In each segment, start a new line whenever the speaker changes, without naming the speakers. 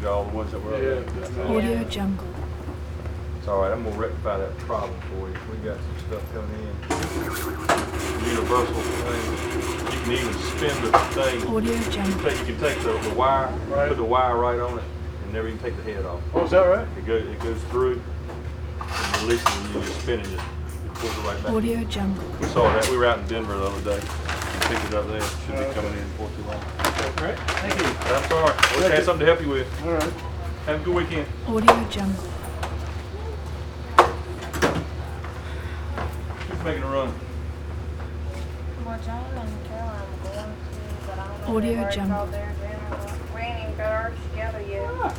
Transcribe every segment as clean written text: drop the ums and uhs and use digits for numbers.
all the ones that were
Yeah.
up there.
Audio Jungle.
It's all right. I'm gonna rectify that problem for you. We got some stuff coming in. Universal thing. You can even spin the thing.
Audio Jungle.
You can take the wire,
Right.
put the wire right on it, and never even take the head off.
Oh, is that right?
It goes through and releases it, and you just spin it, just pulls it right back.
Audio Jungle.
We saw that. We were out in Denver the other day. We picked it up there. Should be coming in before too long.
Great. Thank you.
I'm sorry. I wish I had something to help you with.
All right.
Have a good weekend.
Audio Jungle.
Who's making a run?
Well, John and Caroline were going to, but I don't know if
Audio
they've already
Jungle.
called theirs in or what. We ain't even got ours together yet.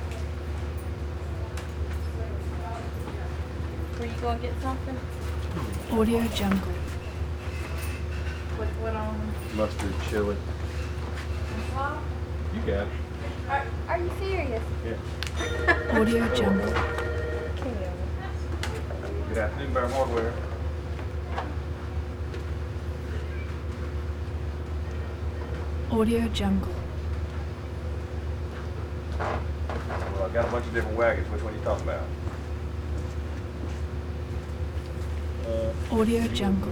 Were you gonna get something?
Audio Jungle.
With what on?
Mustard, chili.
Huh?
You got it.
Are you serious?
Yeah.
Audio Jungle.
Good afternoon, Bear Hardware.
Audio Jungle.
Well, I got a bunch of different wagons. Which one are you talking about?
Audio Jungle.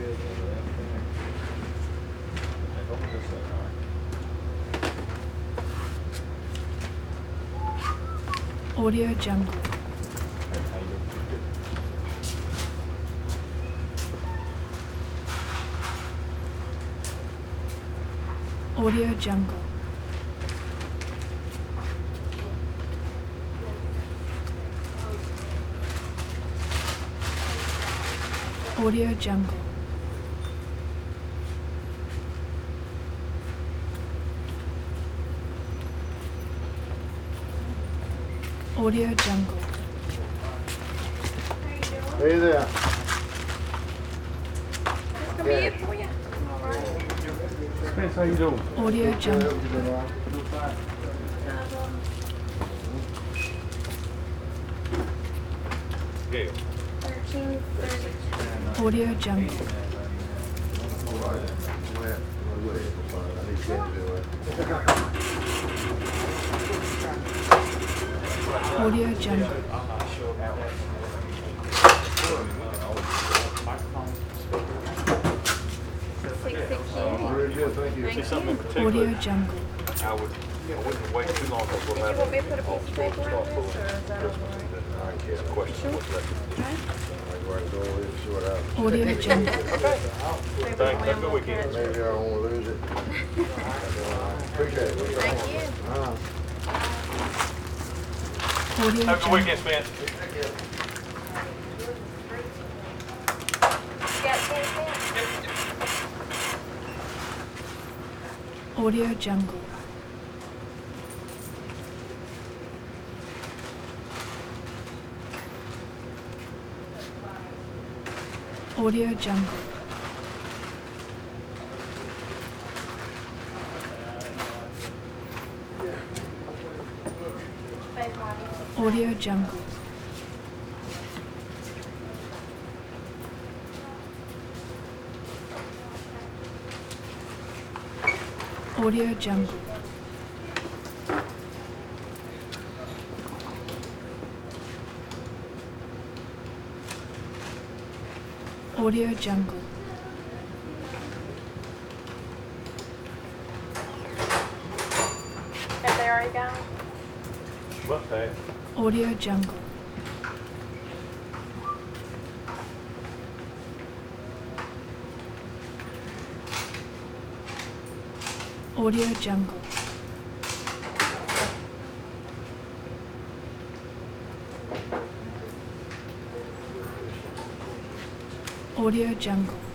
Audio Jungle. Audio Jungle. Audio Jungle. Audio Jungle.
Hey there.
This gonna be it for you? Alright.
Spence, how you doing?
Audio Jungle.
Gail.
13:30.
Audio Jungle. Audio Jungle.
6:68.
Very good, thank you.
Thank
Something in
you.
particular.
Audio Jungle.
I wouldn't wait too long before
Did you want me to put a piece of paper on this, or is that all right?
Question. What's that?
Audio Jungle.
Thanks. Have a good weekend.
Maybe I won't lose it. Appreciate it.
Thank you.
Audio
Have a good
Jungle.
weekend, Spence.
You got 10 cents?
Audio Jungle. Audio Jungle.
Space Mountain.
Audio Jungle. Audio Jungle. Audio Jungle.
Have they already gone?
What, hey?
Audio Jungle. Audio Jungle. Audio Jungle.